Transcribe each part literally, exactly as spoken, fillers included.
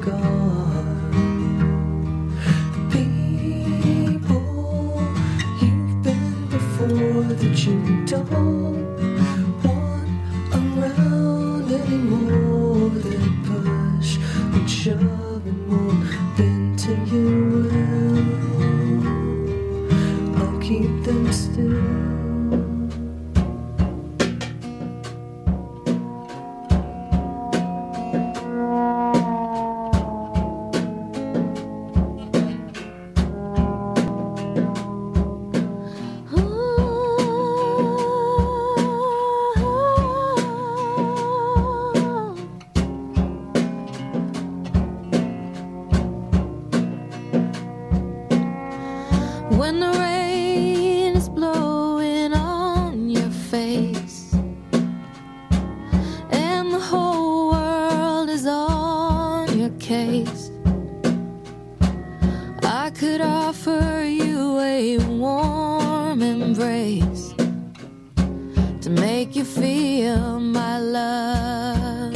gone. The people you've been before that you don't want around anymore, that push and shove and won't bend to your will, I'll keep them still. When the rain is blowing on your face and the whole world is on your case, I could offer you a warm embrace to make you feel my love.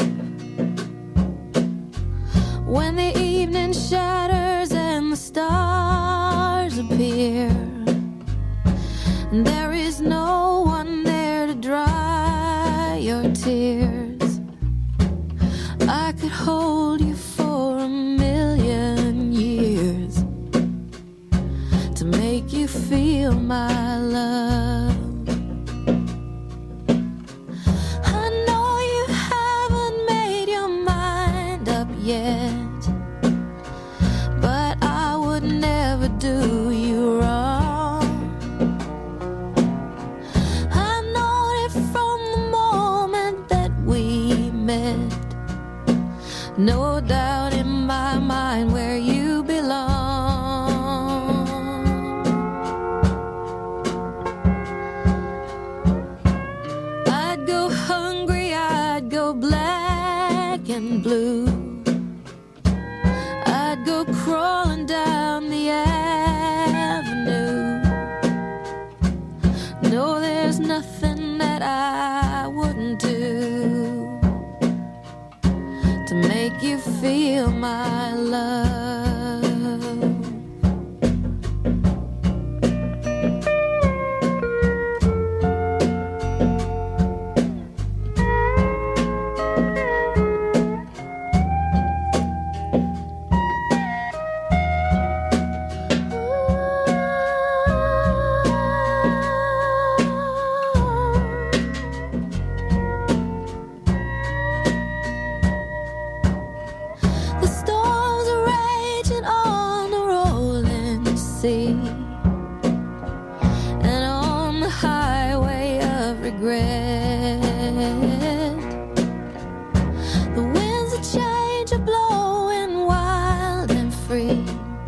When the evening shatters and the stars appear, and there is no one there to dry your tears, I could hold you for a million years to make you feel my love. I know you haven't made your mind up yet, but I would never do you wrong. I know it from the moment that we met, no doubt in my mind where you belong. I'd go hungry, I'd go black and blue, I'd go crawling down the avenue. No, there's nothing that I wouldn't do to make you feel my love. The storms are raging on the rolling sea, and on the highway of regret, the winds of change are blowing wild and free.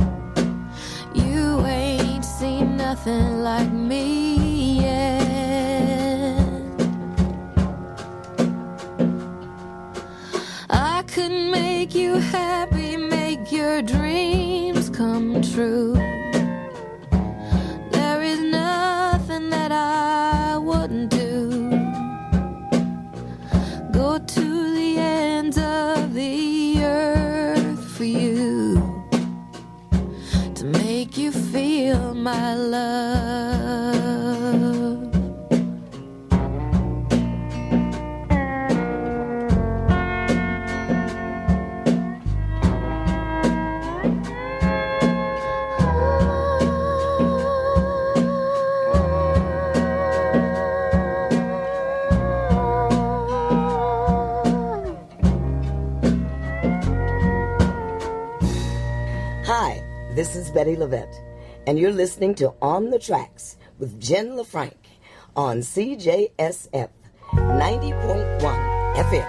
You ain't seen nothing like me yet. I could make you happy, make your dreams come true. There is nothing that I wouldn't do. Go to the ends of the earth for you to make you feel my love. Hi, this is Betty Levette, and you're listening to On the Tracks with Jen LaFranc on C J S F ninety point one F M.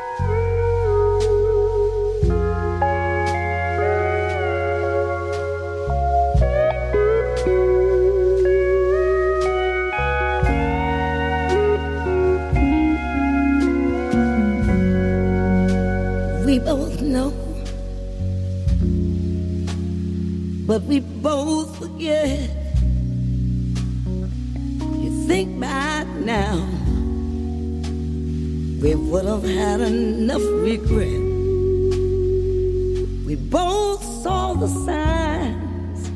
We both know, but we both forget. You think by now we would have had enough regret. We We both saw the signs,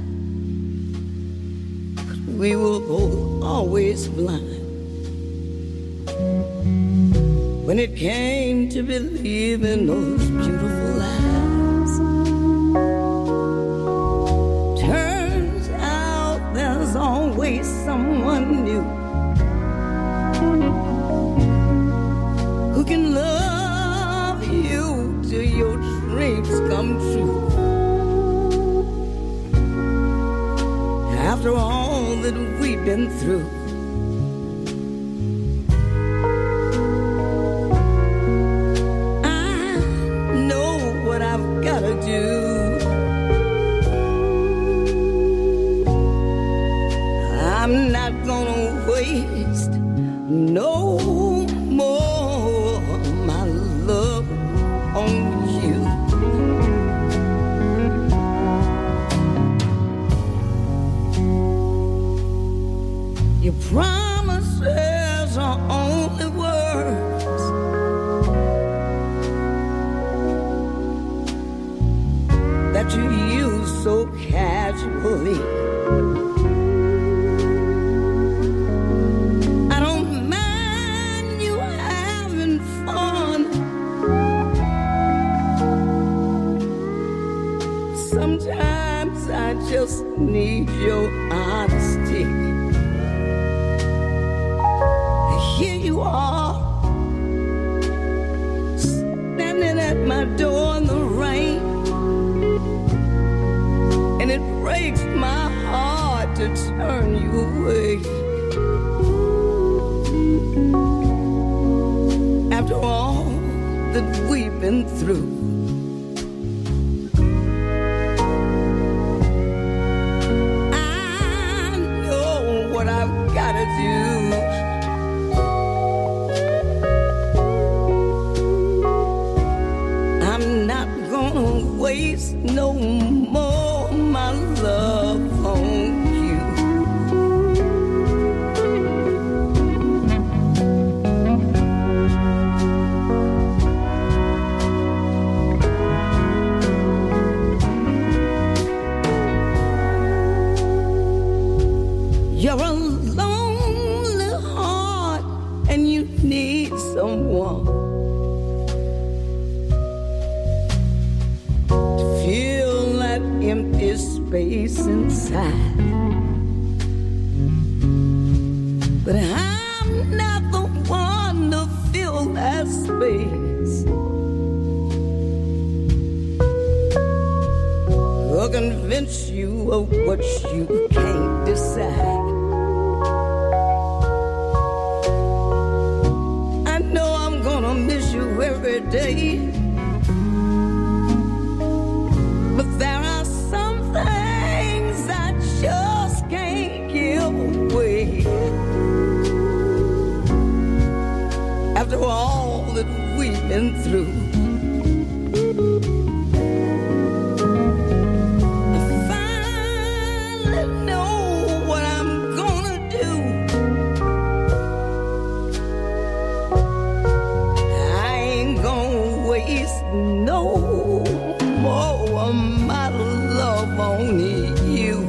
but we were both always blind when it came to believing those beautiful lies. Turns out there's always someone new who can love you till your dreams come true. After all that we've been through, I've gotta do. I'm not gonna waste no more my love on you. Your promises are only words that you use so casually. I don't mind you having fun. Sometimes I just need your honesty. Here you are, standing at my door in the rain. And it breaks my heart to turn you away. After all that we've been through, I know what I've gotta do. I'm not gonna waste no more my love on you. You're a lonely heart and you need someone to fill that empty space inside. But I'm not the one to fill that space or convince you of what you can't decide. I know I'm gonna miss you every day, but there are some things I just can't give away. After all that we've been through, I finally know what I'm gonna do. I ain't gonna waste no more of my love on you.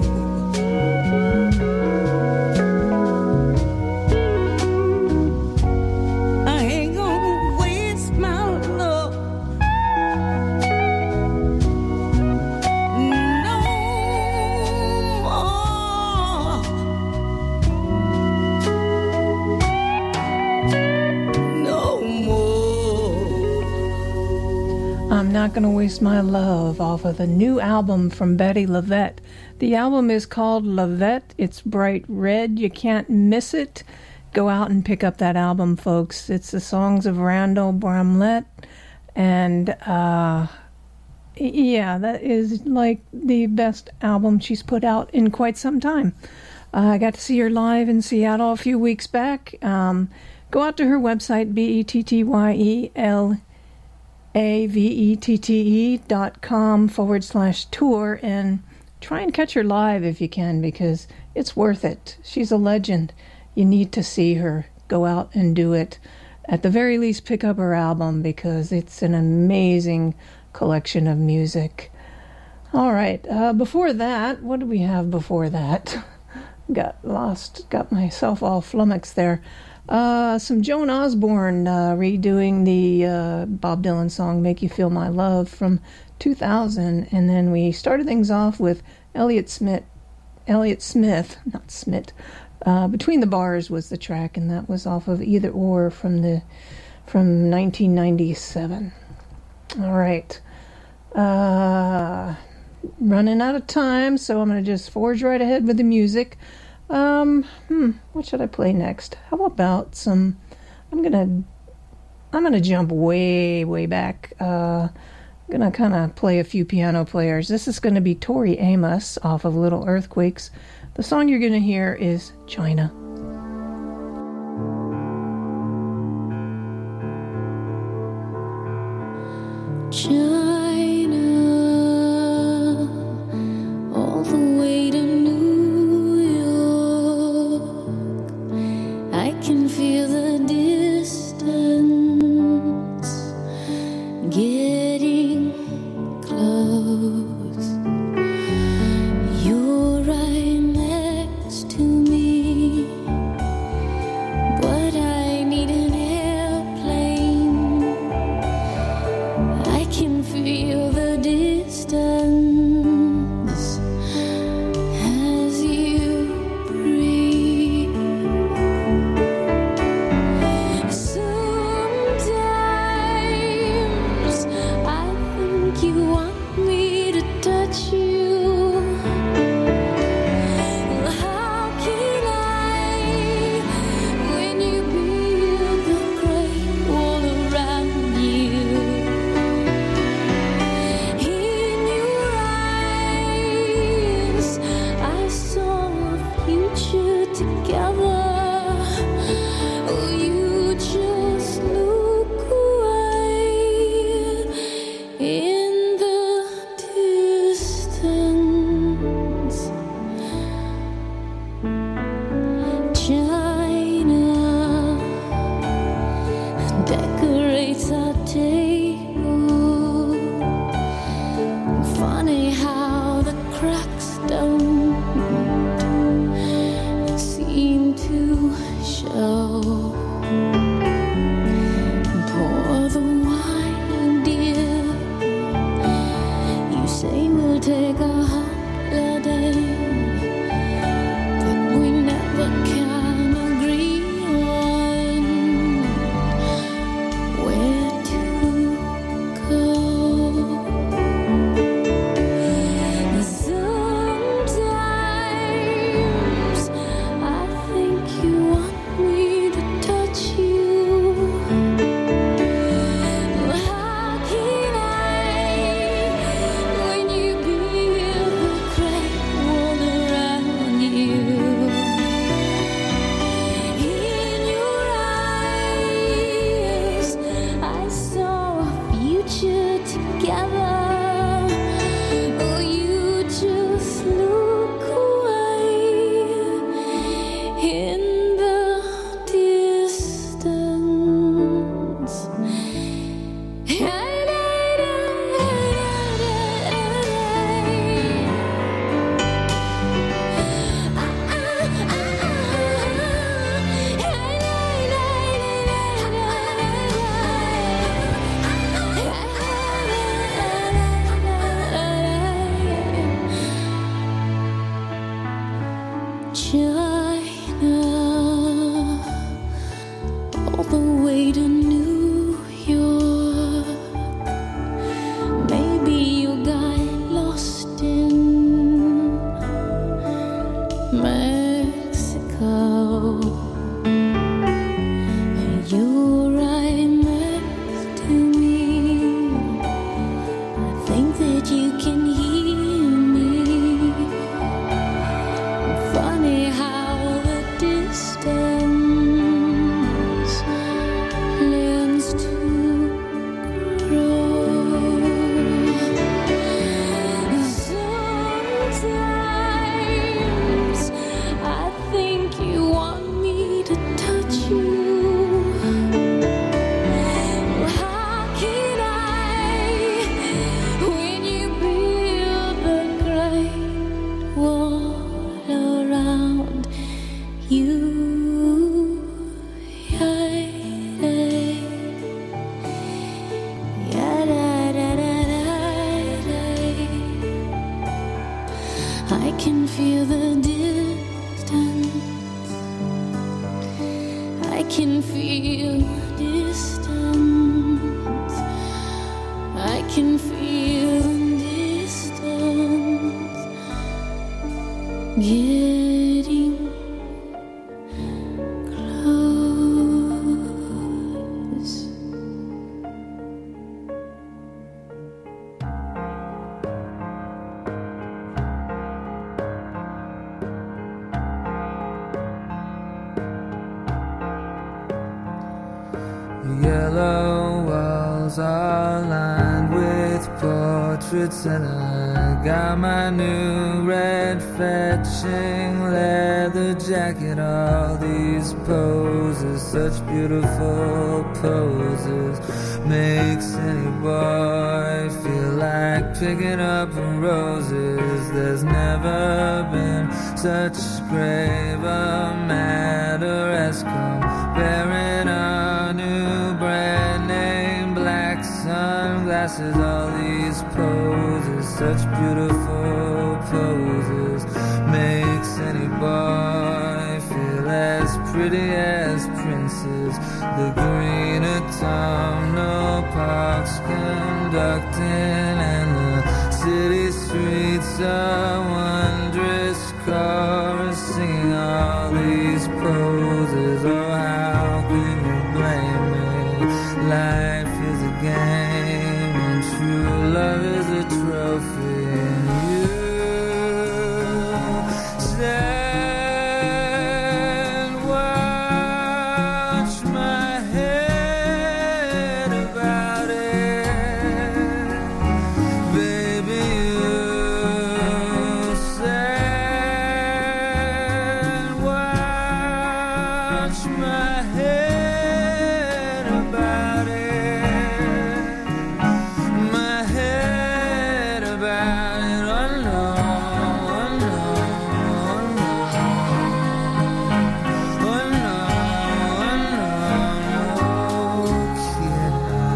I ain't gonna waste my love no more. No more. I'm Not Gonna Waste My Love off of the new album from Bettye LaVette. The album is called LaVette. It's bright red. You can't miss it. Go out and pick up that album, folks. It's the songs of Randall Bramlett. And, uh, yeah, that is like the best album she's put out in quite some time. Uh, I got to see her live in Seattle a few weeks back. Um, go out to her website, B E T T Y E L A V E T T E dot com forward slash tour, and try and catch her live if you can, because it's worth it. She's a legend. You need to see her. Go out and do it. At the very least, pick up her album, because it's an amazing collection of music. All right. Uh, before that, what do we have before that? Got lost, got myself all flummoxed there. Uh, some Joan Osborne uh, redoing the uh, Bob Dylan song "Make You Feel My Love" from two thousand, and then we started things off with Elliott Smith. Elliott Smith, not Smith. Uh, Between the Bars was the track, and that was off of Either Or from the from nineteen ninety-seven. All right. Uh, running out of time, so I'm going to just forge right ahead with the music. Um, hmm, what should I play next? How about some, I'm going to, I'm going to jump way, way back. Uh, I'm going to kind of play a few piano players. This is going to be Tori Amos off of Little Earthquakes. The song you're going to hear is China. China, all the way to New York. I can feel the distance getting close. You're right next to me, but I need an airplane. I can feel the distance as you breathe. Sometimes I think you want me to touch you. How can I when you build the great wall around you? can feel the distance. I can feel distance. I can feel distance. Getting close. Yellow walls are lined with portraits, and I got my new red fetching leather jacket. All these poses, such beautiful poses, makes any boy feel like picking up roses. There's never been such grave a matter as comparing a new brand name black sunglasses. All these poses, such beautiful poses, makes any boy feel as pretty as princes. The green autumnal parks conducting, and the city streets are wondrous chorus singing all these poses. Oh, how can you blame me? Life is a game and true love is a trophy, and you stand, watch my head about it, baby. You stand, watch my head about it, my head about it. Oh no, oh no, oh no, oh no, oh no, kid.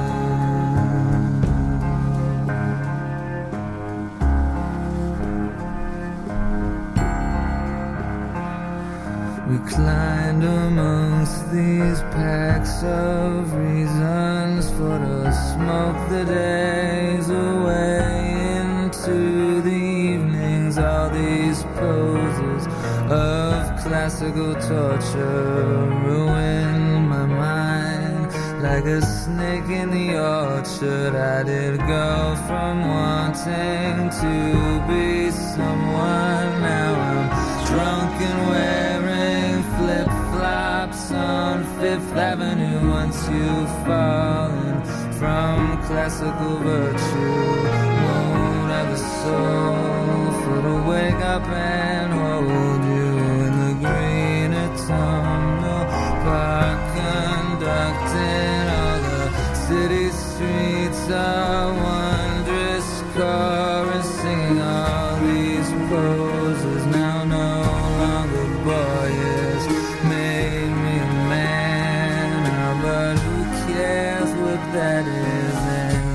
Reclined amongst these packs of reasons for to smoke the days away into the evenings. All these poses of classical torture ruin my mind like a snake in the orchard. I did go from wanting to be someone. Now I'm drunk and wearing flip-flops on Fifth Avenue. Once you've fallen from classical virtue, won't have a soul for to wake up and hold you in the green autumnal park conducting. All the city streets are wondrous chorus singing all these poses. Now no longer boyish, made me a man now, but who cares what that is? And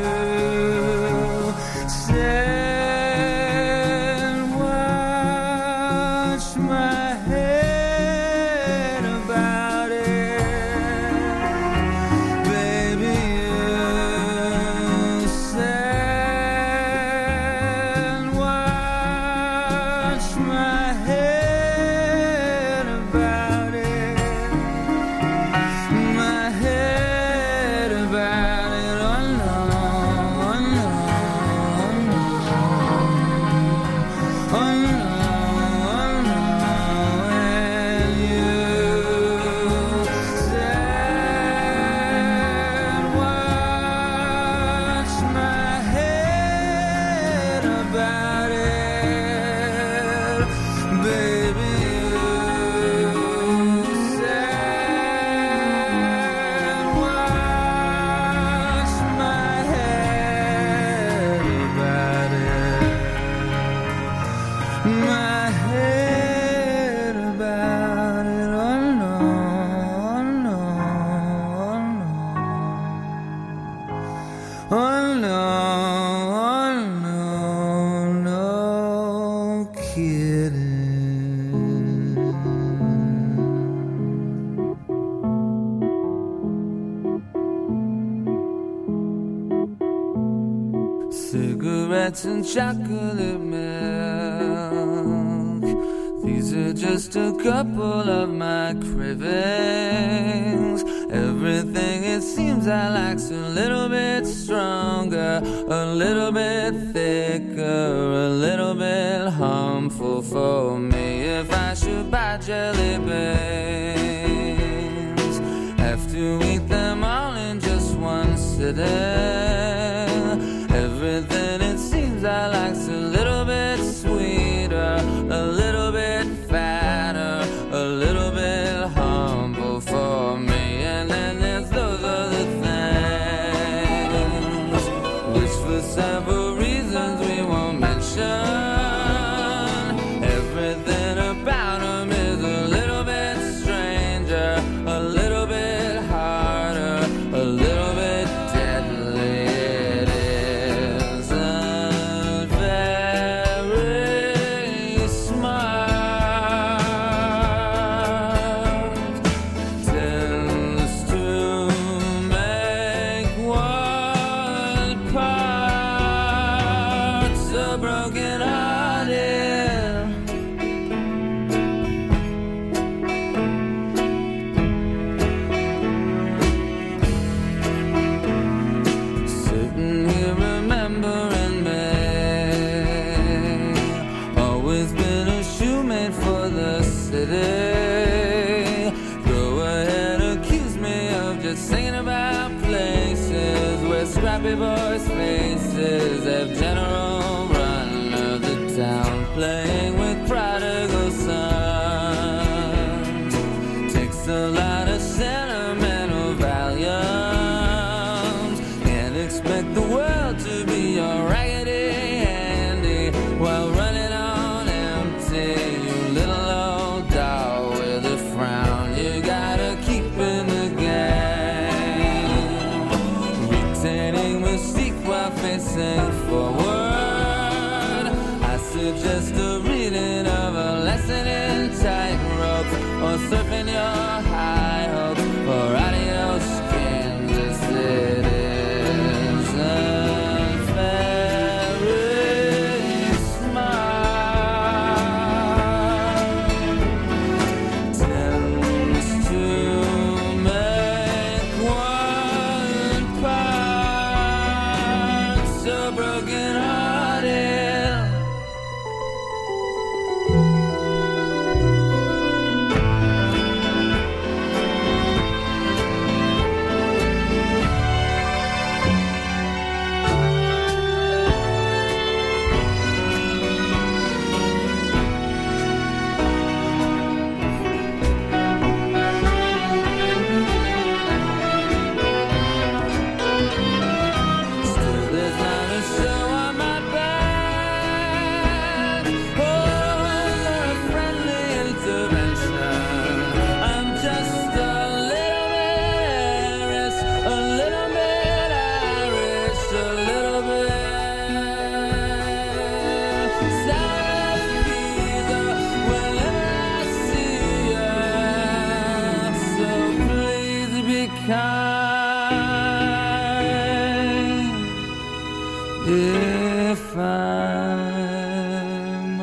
you stand, watch my head about it, baby. You stand, watch my head about it, my head about it. Oh no, oh no, oh no, oh no, and you stand, watch my head about it, baby. You stand, watch my head about it, my head about it. Oh no, oh no, oh no, oh no, oh no, no, kid. Cigarettes and chocolate milk. These are just a couple of my cravings. Everything it seems I like's a little bit stronger, a little bit thicker, a little bit harmful for me. If I should buy jelly beans, have to eat them all in just one sitting. Everything it seems I like's a little bit sweeter, a little bit fatter, a little bit humble for me. And then there's those other things, which for several reasons we won't mention. Everything about them is a little bit stranger, a little bit harder, a little bit deadly. It isn't very smart. Tends to make one part so broken hearted. Sitting here remembering me, always been a shoemate for the city. Go ahead, accuse me of just singing about places where scrappy boys' faces have general run of the town, playing with prodigal sons. Takes a lot of sentimental valiums. Can't expect the world to be your raggedy handy while running on empty. You little old doll with a frown, you gotta keep in the game, retaining mystique while facing forward. I suggest a reading of a lesson in tightrope, or surfing your high hopes, or adios Kansas. It isn't very smart. Tends to make one part so broken hearted. Still there's not a show on my back, or a friendly intervention. I'm just a little bit Irish, a little bit Irish, a little bit South Pisa whenever I see you. So please be kind if I'm a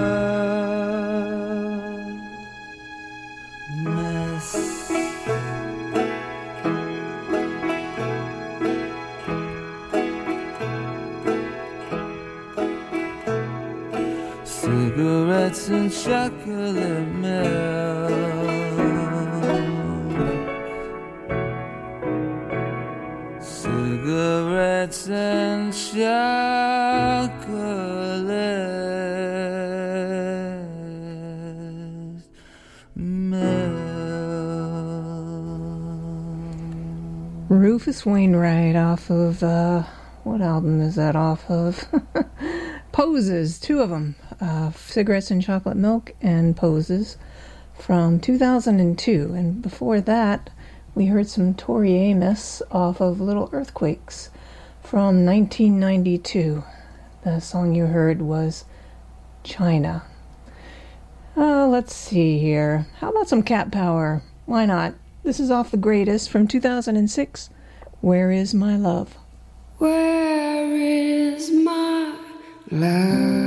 mess. Cigarettes and chocolate milk. Cigarettes and chocolate milk. Rufus Wainwright off of, uh, what album is that off of? Poses, two of them. Uh, Cigarettes and Chocolate Milk and Poses from two thousand two. And before that, we heard some Tori Amos off of Little Earthquakes from nineteen ninety-two. The song you heard was China. Uh, let's see here. How about some Cat Power? Why not? This is off The Greatest from two thousand six. Where is My Love? Where is is my love?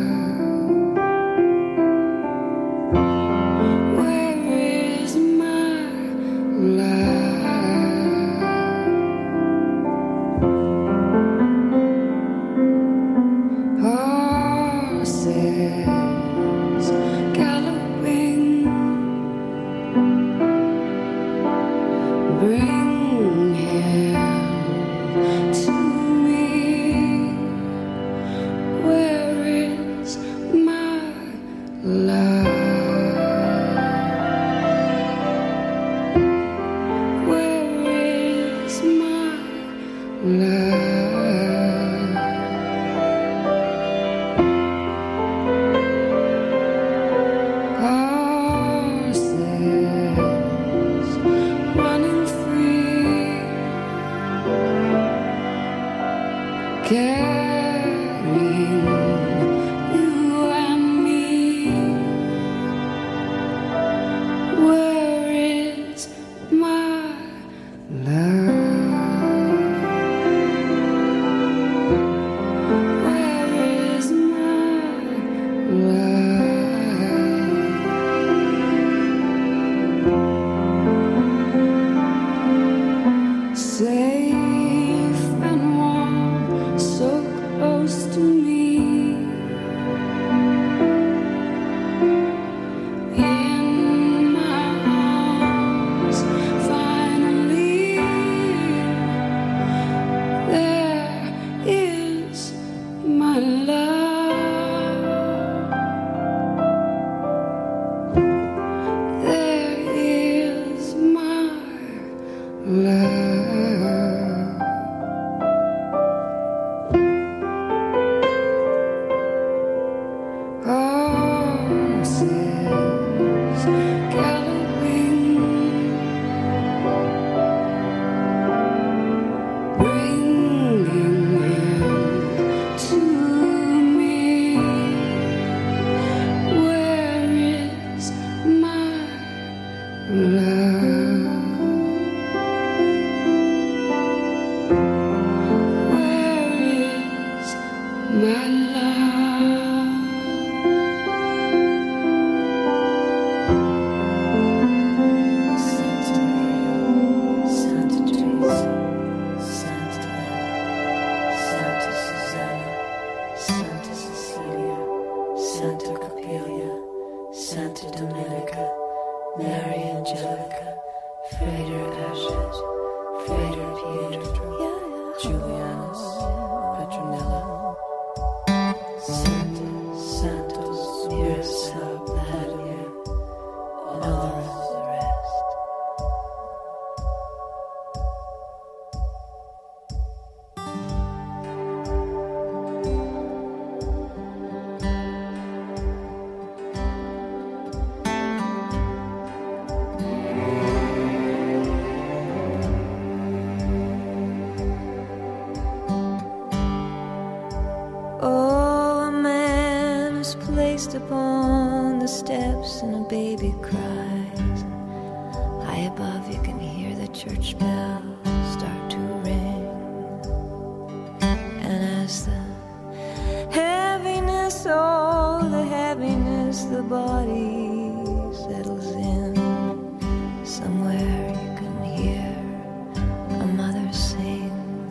Upon the steps and a baby cries. High above you can hear the church bells start to ring. And as the heaviness, oh the heaviness, the body settles in, somewhere you can hear a mother sing.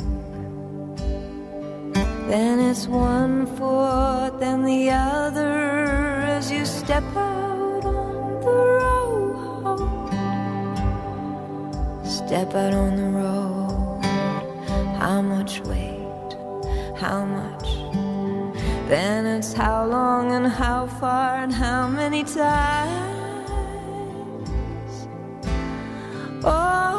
Then it's one foot, then the other, as you step out on the road. Step out on the road. How much weight? How much? Then it's how long and how far and how many times. Oh,